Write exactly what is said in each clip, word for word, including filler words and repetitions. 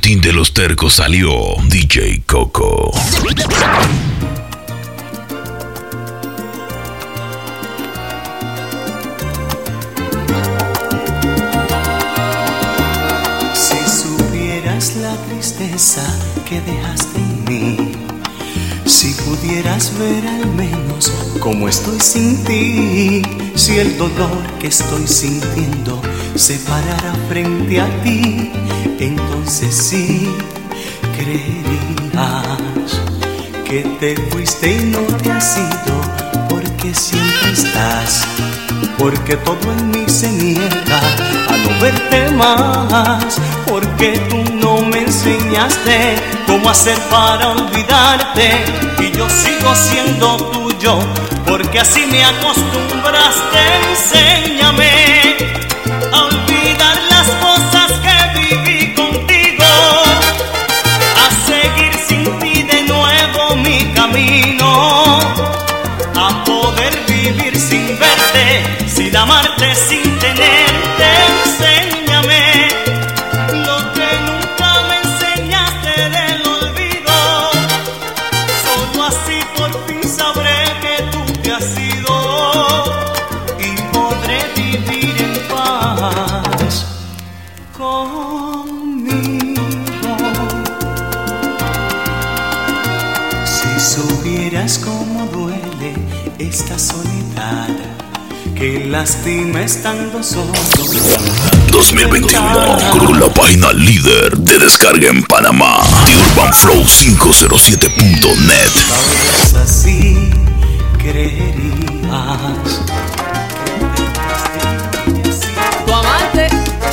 boletín de los tercos salió D J Coco. Si supieras la tristeza que dejaste en mí, si pudieras ver al menos cómo estoy sin ti, si el dolor que estoy sintiendo se parara frente a ti, entonces sí creerías que te fuiste y no te has ido, porque siempre estás, porque todo en mí se niega a no verte más, porque tú no me enseñaste cómo hacer para olvidarte, y yo sigo siendo tuyo, porque así me acostumbraste. Enséñame a olvidar las cosas que viví contigo, a seguir sin ti de nuevo mi camino, a poder vivir sin verte, sin amarte, sin tenerte. Enséñame lo que nunca me enseñaste del olvido, solo así por fin sabré que tú te has ido y podré vivir en paz conmigo. Si supieras cómo duele esta soledad, que lastima estando solo. dos mil veintiuno con la página líder de descarga en Panamá, The Urban Flow quinientos siete punto net. Así creerías tu amante.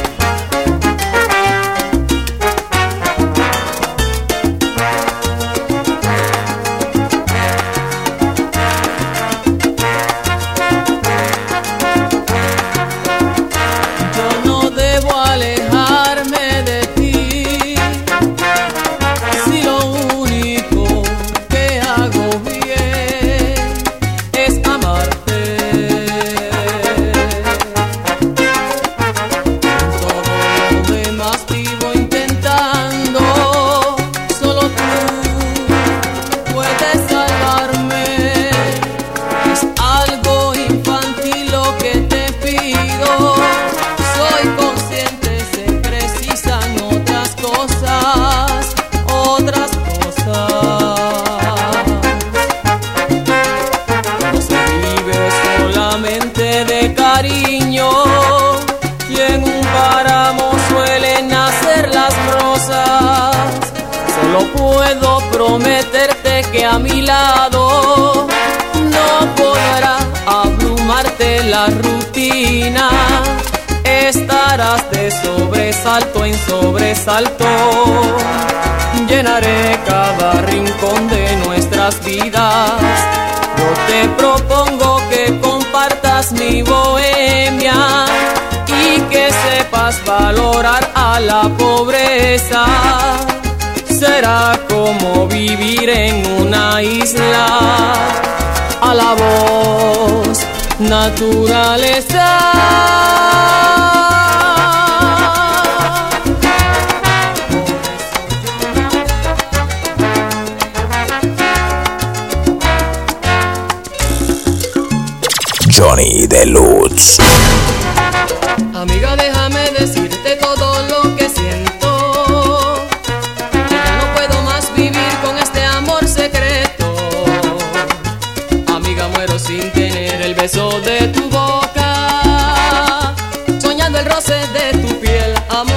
Prometerte que a mi lado no podrá abrumarte la rutina, estarás de sobresalto en sobresalto, llenaré cada rincón de nuestras vidas. Yo te propongo que compartas mi bohemia y que sepas valorar a la pobreza. Será como vivir en una isla, a la voz naturaleza. Johnny Deluxe. Amiga, déjame decirte todo lo que siento. Sin tener el beso de tu boca, soñando el roce de tu piel,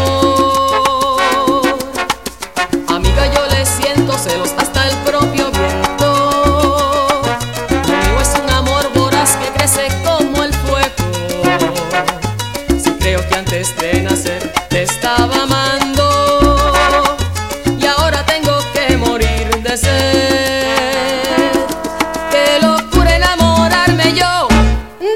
amor. Amiga, yo le siento celos hasta el propio viento. Lo mío es un amor voraz que crece como el fuego. Si creo que antes de nacer te estaba amando y ahora tengo que morir de sed. Qué locura enamorarme yo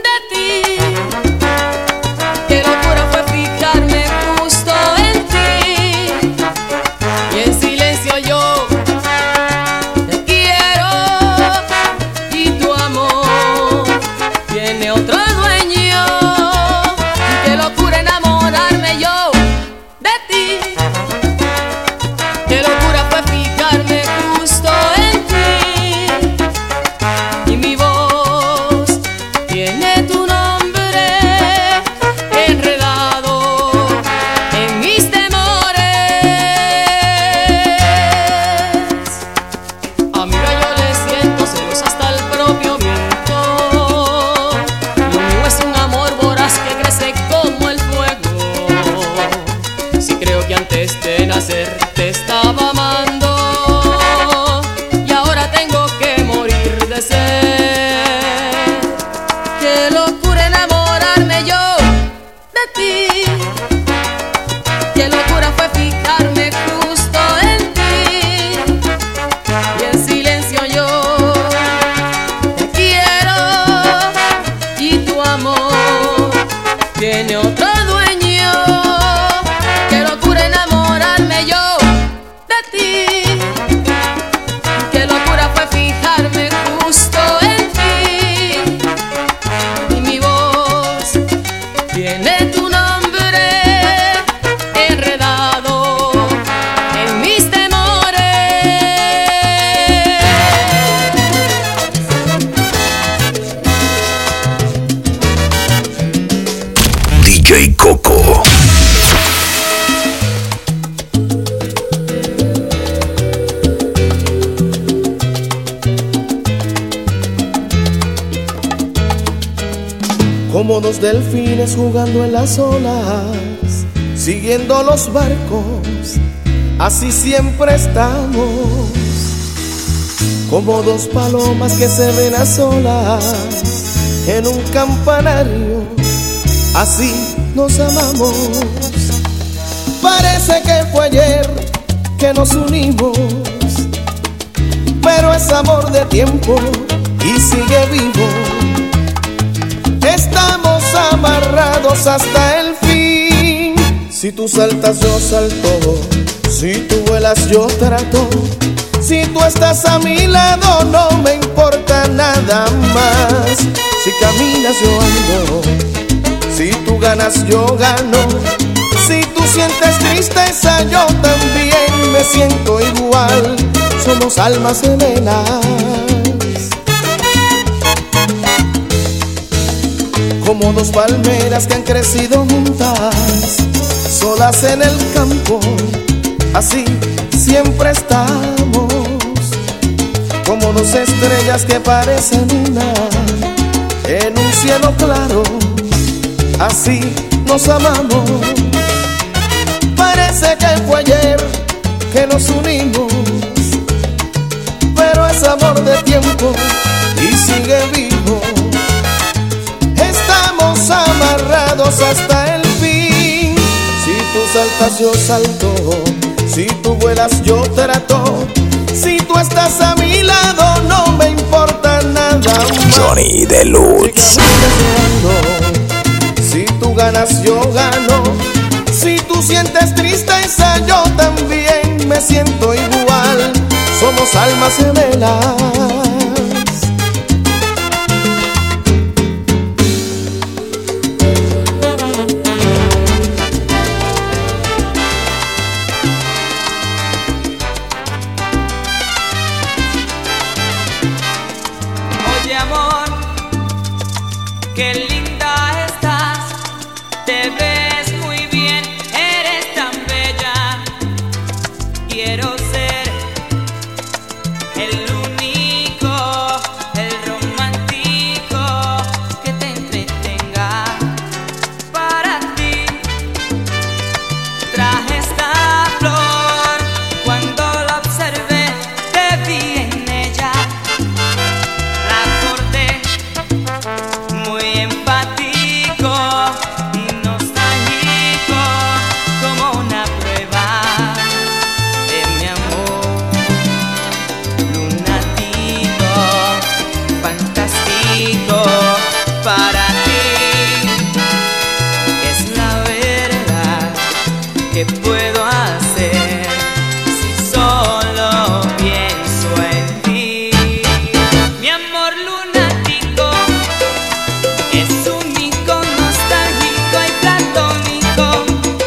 como dos delfines jugando en las olas, siguiendo los barcos, así siempre estamos, como dos palomas que se ven a solas en un campanario, así nos amamos. Parece que fue ayer que nos unimos, pero es amor de tiempo y sigue vivo. Estamos amarrados hasta el fin. Si tú saltas yo salto, si tú vuelas yo trato, si tú estás a mi lado no me importa nada más. Si caminas yo ando, si tú ganas yo gano, si tú sientes tristeza yo también me siento igual. Somos almas gemelas, como dos palmeras que han crecido juntas, solas en el campo, así siempre estamos, como dos estrellas que parecen una en un cielo claro, así nos amamos. Parece que fue ayer que nos unimos, pero es amor de tiempo y sigue vivo. Estamos amarrados hasta el fin. Si tú saltas yo salto, si tú vuelas yo trato, si tú estás a mi lado no me importa nada más. Johnny Deluxe. Si tú ganas yo gano, si tú sientes tristeza yo también me siento igual. Somos almas gemelas. Oye amor, qué linda estás, te ves muy bien, eres tan bella. Quiero ser el único, el romántico que te entretenga. Para ti traje esta flor, cuando la observé te vi en ella. La corté muy enfático y nostálgico, como una prueba de mi amor. Lunático, fantástico, para ti es la verdad. ¿Qué puedo hacer si solo pienso en ti? Mi amor lunático es único, nostálgico y platónico.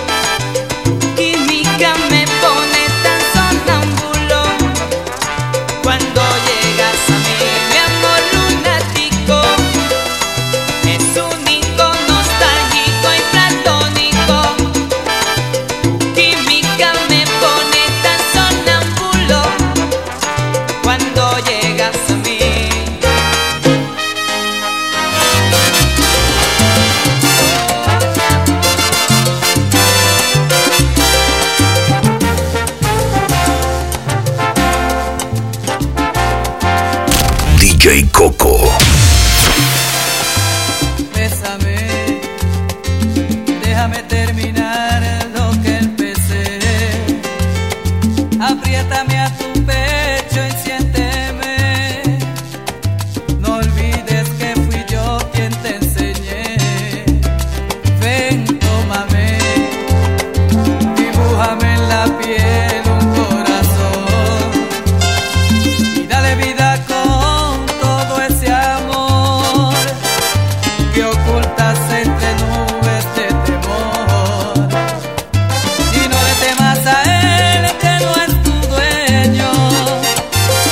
Química me pone tan sonámbulo cuando llegas a mí. Mi amor lunático es único, nostálgico y platónico. Química me pone tan sonámbulo cuando llegas a mí. D J Coco. Bésame, déjame terminar lo que empecé. Apriétame a tu pecho y siénteme. No olvides que fui yo quien te enseñé. Ven, tómame, dibújame en la piel un corazón y dale vida con todo ese amor que ocultas entre nubes de temor. Y no le temas a él que no es tu dueño,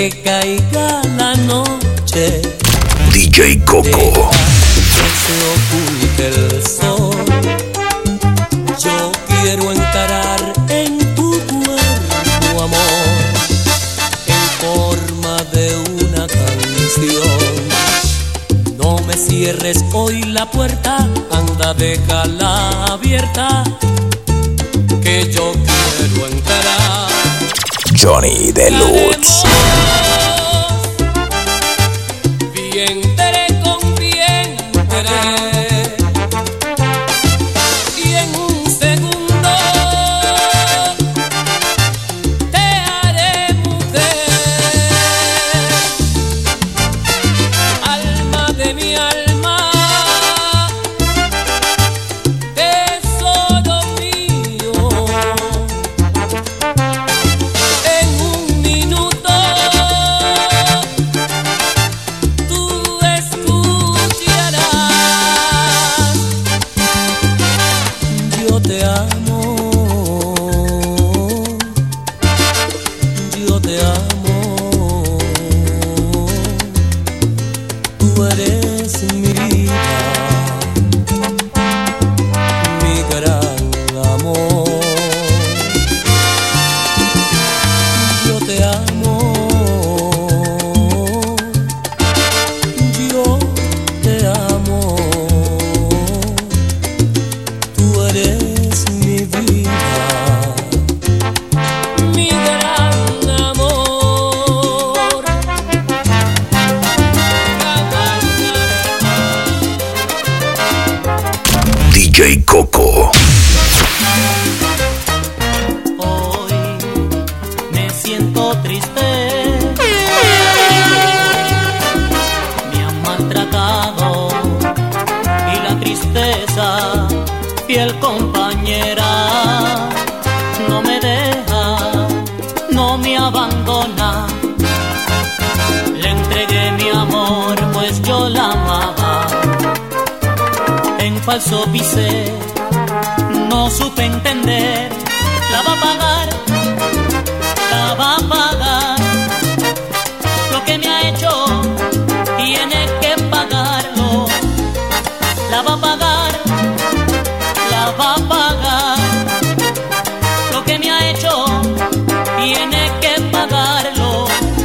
que caiga la noche, D J Coco. que se oculte el sol. Yo quiero encarar en tu cuerpo, amor, en forma de una canción. No me cierres hoy la puerta, anda, déjala abierta, que yo quiero encarar. Johnny Deluxe. Vientre con vientre, y en un segundo te haré mujer. Alma de mi alma, tesoro mío. En un minuto tú escucharás. Yo te amo, yo te amo. Tú eres mi vida, mi gran amor. Yo te amo, yo te amo. Tú eres mi vida, mi gran amor. D J Coco. Hoy me siento triste, me han maltratado y la tristeza, fiel compañera, no me deja, no me abandona. Le entregué mi amor, pues yo la amaba. En falso pisé, no supe entender. La va a pagar, la va a pagar. Lo que me ha hecho, tiene que pagarlo. La va a pagar, la va a pagar. Lo que me ha hecho, tiene que pagarlo.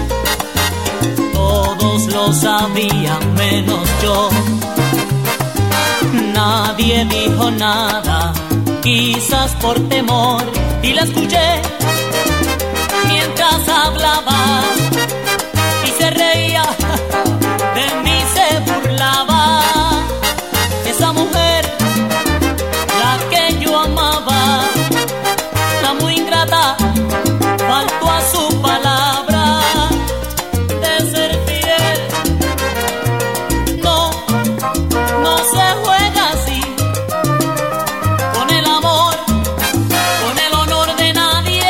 Todos lo sabían menos yo. Nadie dijo nada, quizás por temor, y la escuché mientras hablaba y se reía de mí, se burlaba. Esa mujer, la que yo amaba, la muy ingrata, faltó a su palabra de ser fiel. No, no se juega así con el amor, con el honor de nadie.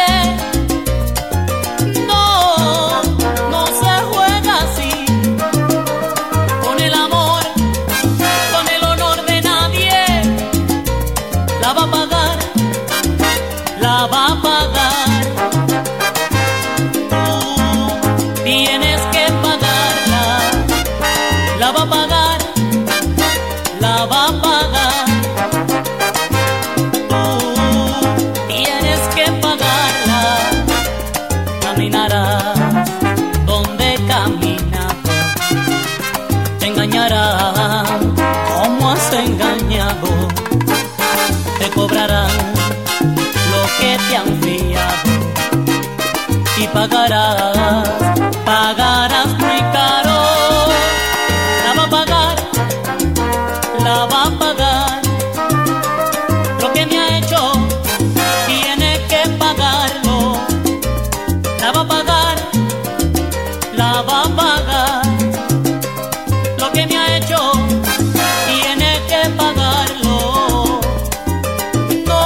No, no se juega así con el amor, con el honor de nadie. La va a pagar, la va a pagar. Tú tienes que pagarla. La va a pagar, la va a pagar. Tú tienes que pagarla. Caminarás donde caminado, te engañarán como has engañado. Te cobrarán lo que te han fiado y pagarás, pagarás muy caro. La va a pagar, la va a pagar. Lo que me ha hecho, tiene que pagarlo. La va a pagar, la va a pagar. Lo que me ha hecho, tiene que pagarlo.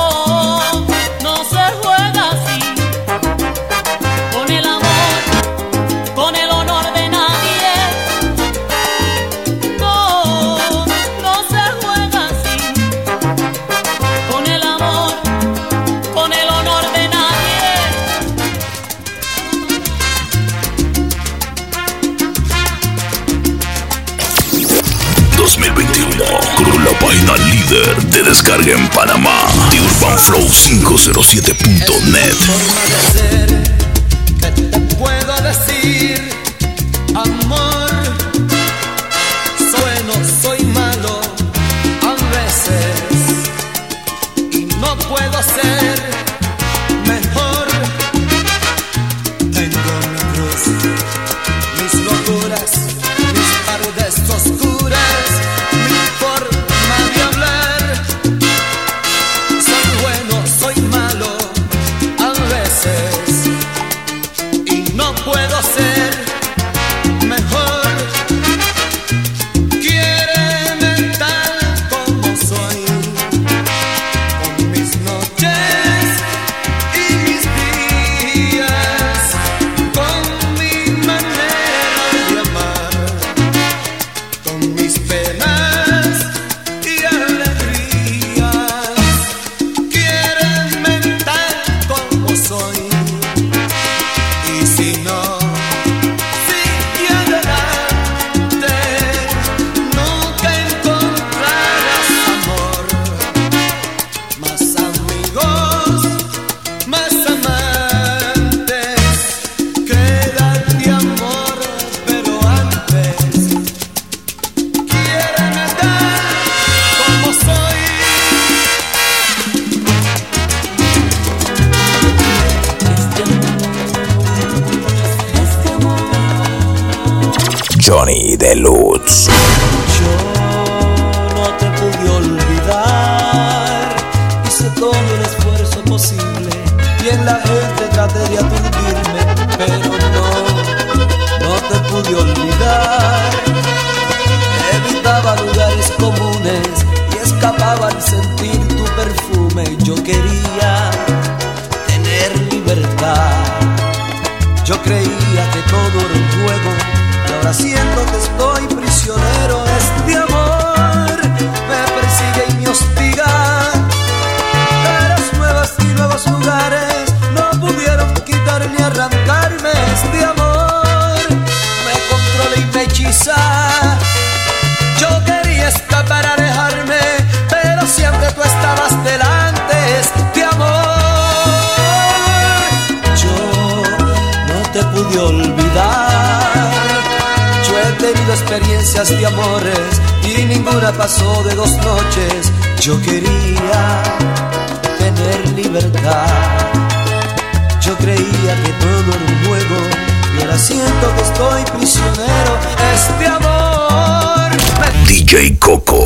No, no se juega así con el amor, líder de descarga en Panamá. The Urban Flow cinco cero siete punto net. Forma de ser, ¿qué te puedo decir? Amor, soy no soy malo a veces y no puedo ser mejor. Tengo mi cruz, mis locuras, mis tardes oscuras, mi forma de hablar. Soy bueno, soy malo a veces y no puedo ser mejor. Quiéreme tal como soy, con mis noches y mis días, con mi manera de amar, con mis penas y alegrías. Quiéreme tal como soy, y si no, sigue adelante. Nunca encontrarás amor, más amigos, más amantes. Quédate amor, pero antes quiéreme tal como soy. Johnny Deluxe. Yo no te pude olvidar, hice todo el esfuerzo posible y en la gente traté de aturdirme, pero no, no te pude olvidar. Evitaba lugares comunes y escapaba al sentir tu perfume. Yo quería tener libertad, yo creía que todo era un juego. Y ahora siento que estoy prisionero. Este amor me persigue y me hostiga. Caras nuevas y nuevos lugares no pudieron quitar ni arrancarme. Este amor me controla y me hechiza. Yo quería escapar, alejarme, pero siempre tú estabas delante. Este amor yo no te pude olvidar. Yo he tenido experiencias de amores y ninguna pasó de dos noches. Yo quería tener libertad, yo creía que todo era un juego y ahora siento que estoy prisionero. Este amor me D J Coco.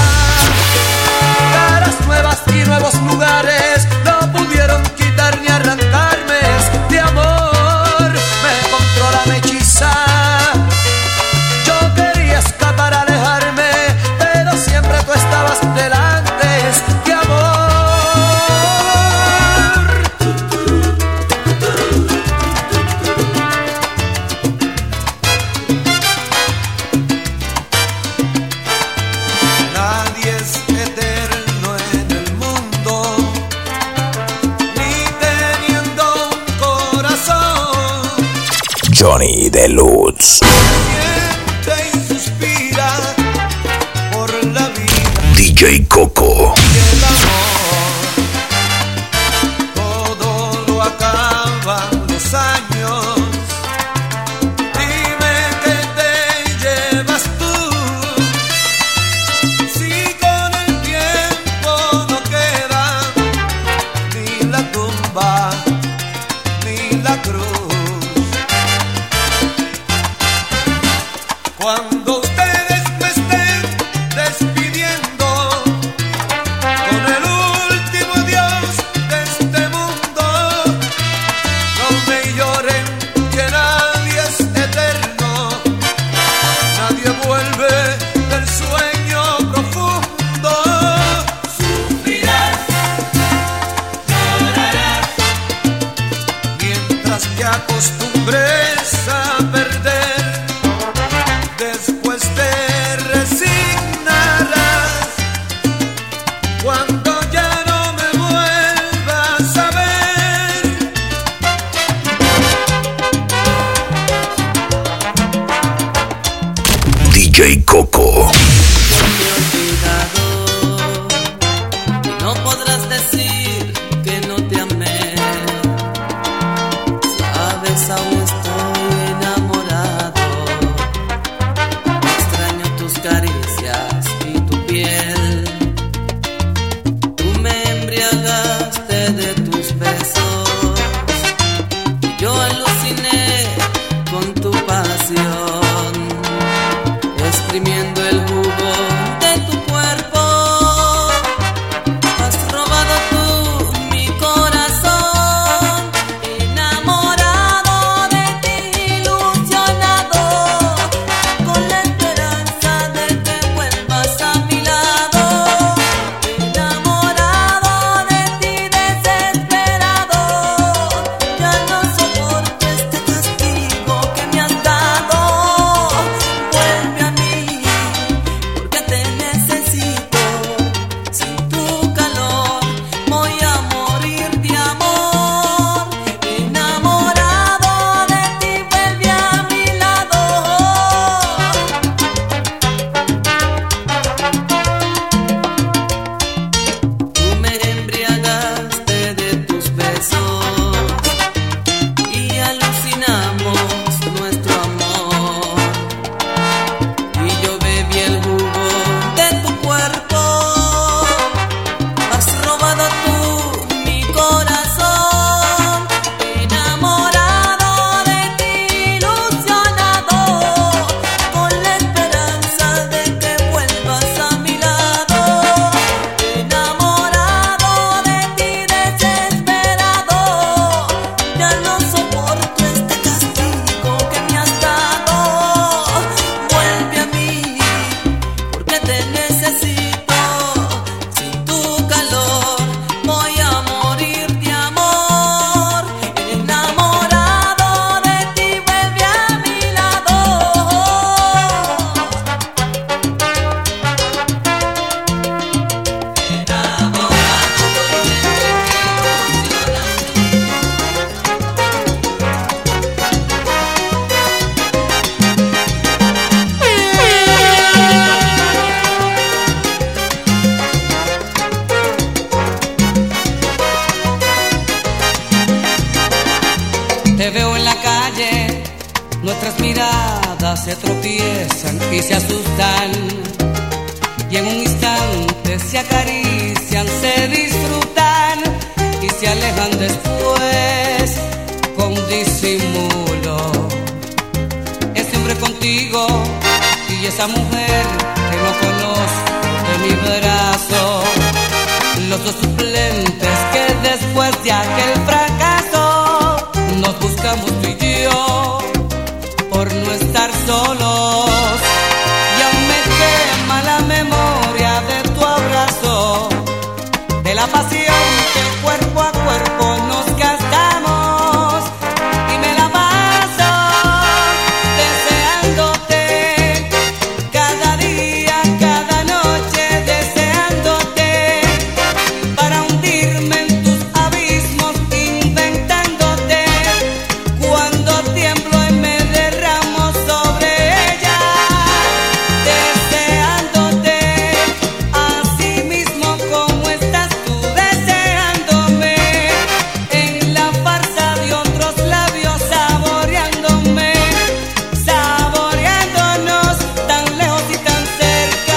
caras nuevas y nuevos lugares no pudieron quitar ni arrancarme. Este amor me controla, me hechiza. Yo quería escapar, alejarme, pero siempre tú estabas delante. Este amor nadie es eterno en el mundo, ni teniendo un corazón. Johnny Deluxe. Siente y suspira por la vida D J Coco. y el amor. Todo lo acaban los años. Dime que te llevas tú. Si con el tiempo no queda ni la tumba ni la cruz. Cuando ustedes me estén despidiendo con el último adiós de este mundo, no me lloren, que nadie es eterno, nadie vuelve del sueño profundo. Sufrirás, llorarás, mientras que acostumbres a perder. Después te resignarás cuando ya no me vuelvas a ver. D J Coco. Yo te he olvidado Nuestras miradas se tropiezan y se asustan, y en un instante se acarician, se disfrutan y se alejan después con disimulo. Ese hombre contigo y esa mujer que no conozco de mi brazo, los dos suplentes que después de aquel fracaso nos buscamos tú y yo por no estar solos. Y aún me quema la memoria de tu abrazo, de la pasión que cuerpo a cuerpo nos gastamos, y me la paso deseándote cada día, cada noche, deseándote para hundirme en tus abismos, inventándote cuando tiemblo y me derramo sobre ella, deseándote así mismo como estás tú, deseándome en la farsa de otros labios, saboreándome, saboreándonos tan lejos y tan cerca.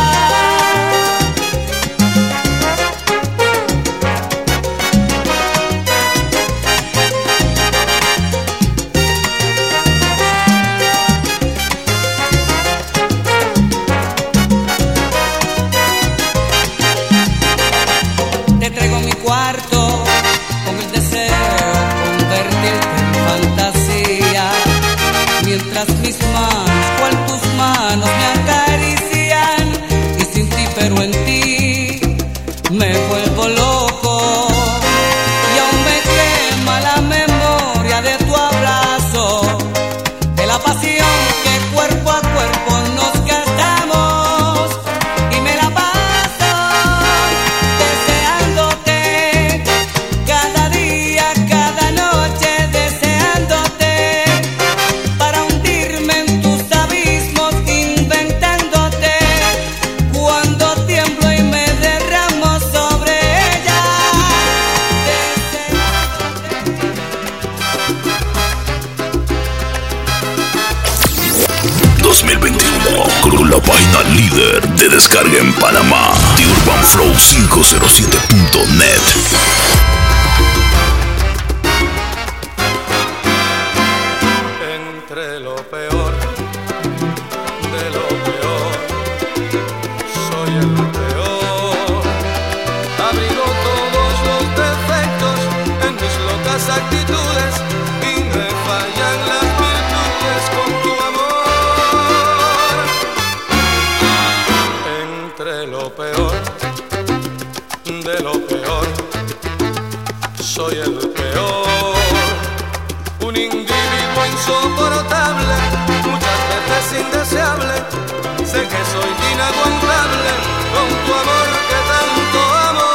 Te traigo mi cuarto con el deseo convertirte en fantasía, mientras mis manos, cual tus manos, me acarician, y sin ti pero en ti me vuelvo loco. Y aún me quema la memoria de tu abrazo, de la pasión que cuerpo a cuerpo nos gastamos, y me la paso deseándote cada día, cada noche, deseándote para hundirme en tus abismos, inventándote cuando tiemblo y me derramo sobre ella, dos mil veintiuno con la página líder de descarga en Panamá, The Urban Flow quinientos siete punto net. Entre lo peor de lo peor, soy el peor. Abrigo todos los defectos en mis locas actitudes y me fallan las virtudes con tu amor. Entre lo peor de lo peor, soy el peor. Un individuo insoportable, muchas veces indeseable. Sé que soy inaguantable con tu amor que tanto amo.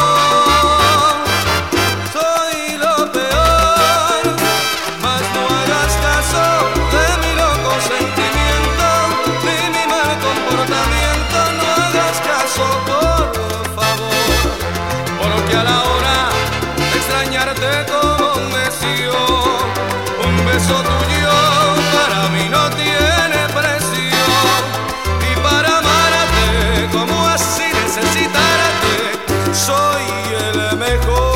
Soy lo peor, mas no hagas caso de mi loco sentimiento ni mi mal comportamiento. No hagas caso, por favor, porque a la hora de extrañarte como un necio, un beso tuyo para mí no tiene precio. Y para amarte como así necesitarte, soy el mejor.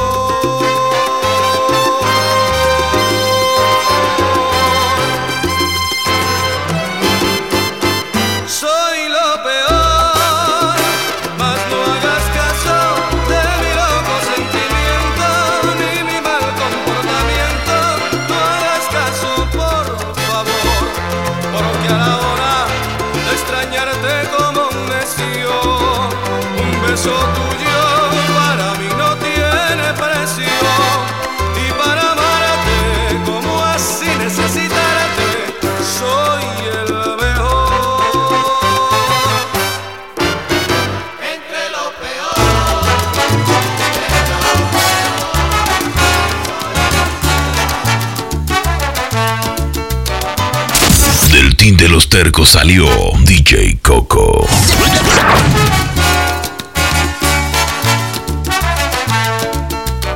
Soy lo peor, mas no hagas caso de mi loco sentimiento ni mi mal comportamiento. No hagas caso, por favor, porque a la hora de extrañarte como un necio, un beso tuyo para mí no tiene precio. Y para amarte como así necesitarte, soy el mejor. Entre lo Del team de los tercos salió D J Coco.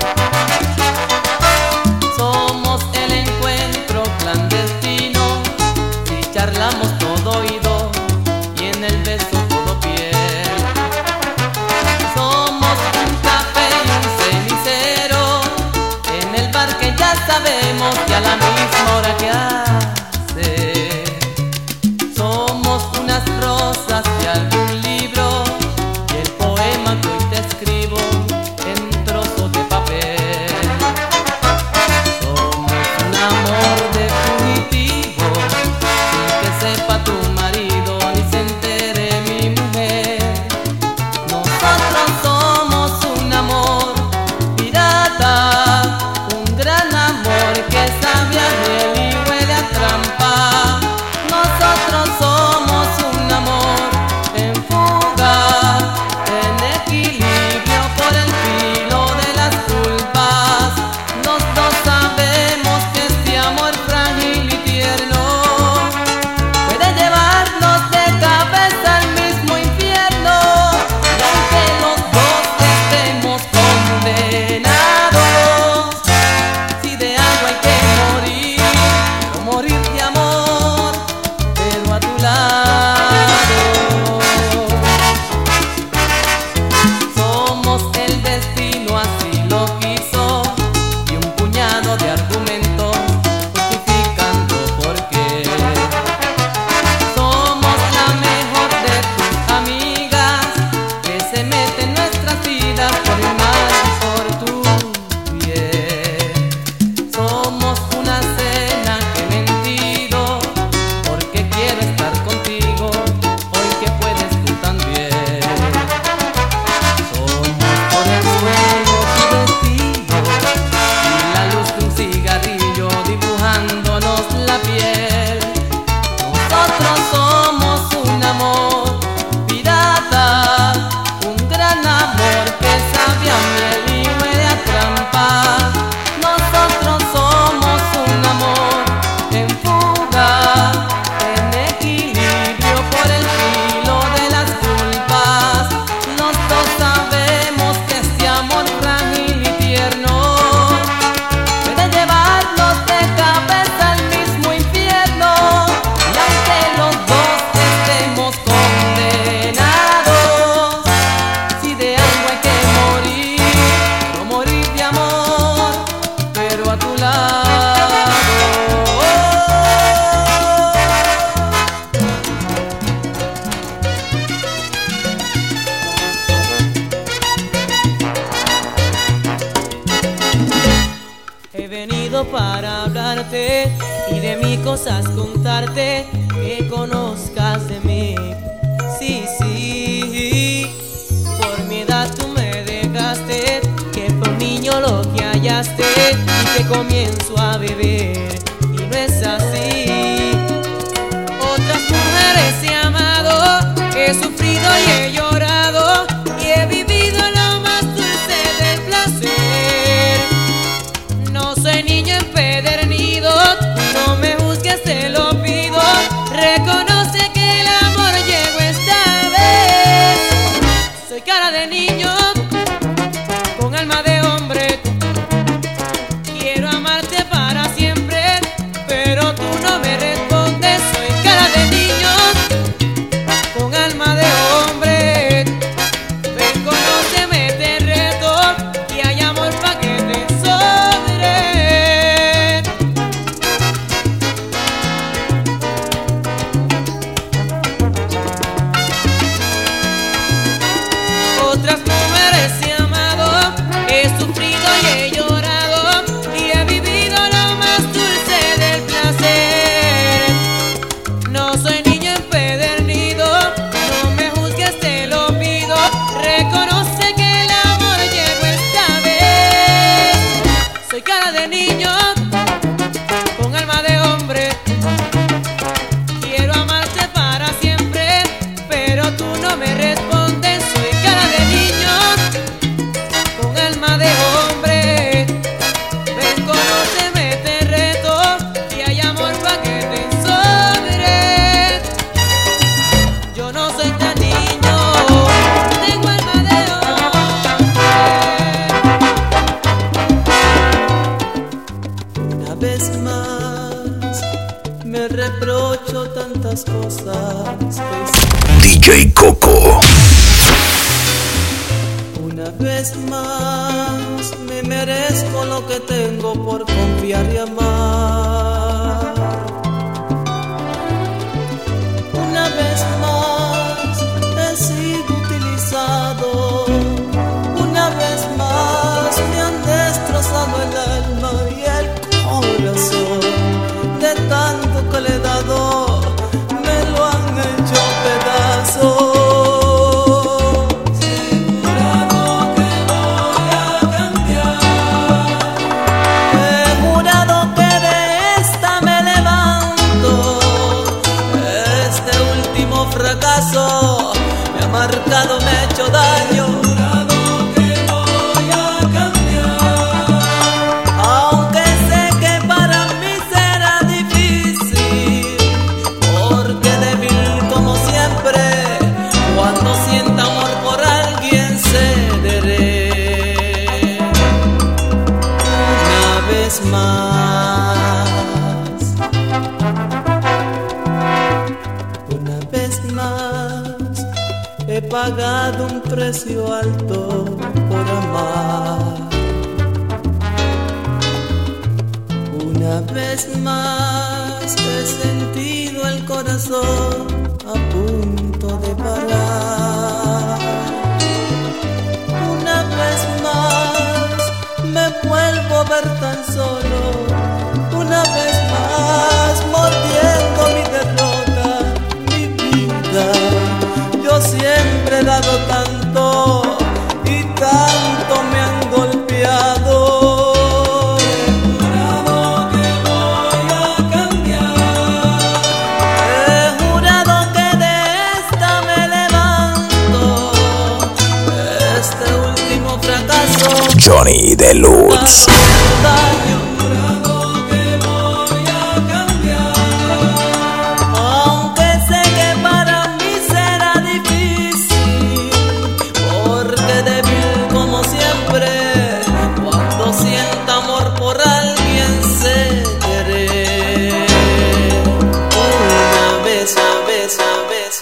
Somos el encuentro clandestino ya sabemos que a la misma hora que hace somos unas rosas de algún libro y el poema que hoy te escribo en trozos de papel. Somos un amor definitivo sin que sepa tu marido ni se entere mi mujer. Nosotros somos un amor pirata, un gran amor que sabe a miel y huele a trampa. Nosotros somos un amor en fuga, en equilibrio por el filo de las culpas. Los dos sabemos que este amor frágil y tierno puede llevarnos de cabeza al mismo infierno. Y aunque los dos estemos condenados, si de algo hay que morir, quiero morir de amor, pero a tu lado. Somos el destino, así lo quiso, y un puñado de argumentos justificando por qué. Somos la mejor de tus amigas, que se mete en nuestras vidas por el mal y por tu bien. Somos una cena que he mentido, porque quiero estar contigo, hoy que puedes tú también. Somos por el suelo tu vestido y la luz de un cigarrillo dibujándonos la piel. Nosotros somos un amor pirata, un gran amor que sabe a miel y huele a trampa. Nosotros somos un amor en fuga, en equilibrio por el filo de las culpas. Los dos sabemos que este amor frágil y tierno puede llevarnos de cabeza al mismo infierno. Y aunque los dos estemos condenados, si de algo hay que morir, quiero morir de amor, pero a tu lado. He venido para hablarte y de mis cosas contarte, que conozcas de mí. Sí, sí, por mi edad tú me dejaste, que fue un niño lo que hallaste y que comienzo a beber, y no es así. Otras mujeres he amado, he sufrido y he llorado, y he vivido lo más dulce del placer. No soy niño empedernido, no me juzgues, te lo pido. Reconoce que el amor llegó esta vez. Soy cara de niño, con alma de hombre. Quiero amarte para siempre, pero tú no me respondes. Soy cara de niño, con alma de hombre. Ven, conóceme, te reto, y hay amor pa' que te sobre. Otras mujeres he amado, he sufrido y he llorado, y he vivido lo más dulce del placer. No soy niño empedernido, no me juzgues, te lo pido. Reconoce que el amor llegó esta vez. Soy cara de niño, con alma de hombre. Quiero amarte para siempre, pero tú no me respondes. Soy cara de niño, con alma de hombre. Ven, conóceme, te reto, y hay amor pa' que te sobre. Yo no soy tan niño, tengo alma de hombre. Una vez más me reprocho tantas cosas, pues D J Coco. una Una vez más me merezco lo que tengo por confiar y amar. Una vez más he sido utilizado. Una vez más me han destrozado el alma y el corazón. De tanto que le he dado, me lo han hecho pedazos. Fracaso me ha marcado, me ha hecho daño. Jurado que voy a cambiar, aunque sé que para mí será difícil, porque débil como siempre, cuando sienta amor por alguien cederé. Una vez más, he pagado un precio alto por amar. Una vez más he sentido el corazón a punto de parar. Una vez más me vuelvo a ver tan solo. Una vez más mordiendo mi derrota, mi vida. Yo siempre he dado tanto y tanto me han golpeado. He jurado que voy a cambiar. He jurado que de esta me levanto. Este último fracaso, Johnny Deluxe.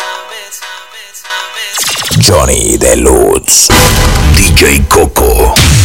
Johnny Deluxe, D J Coco.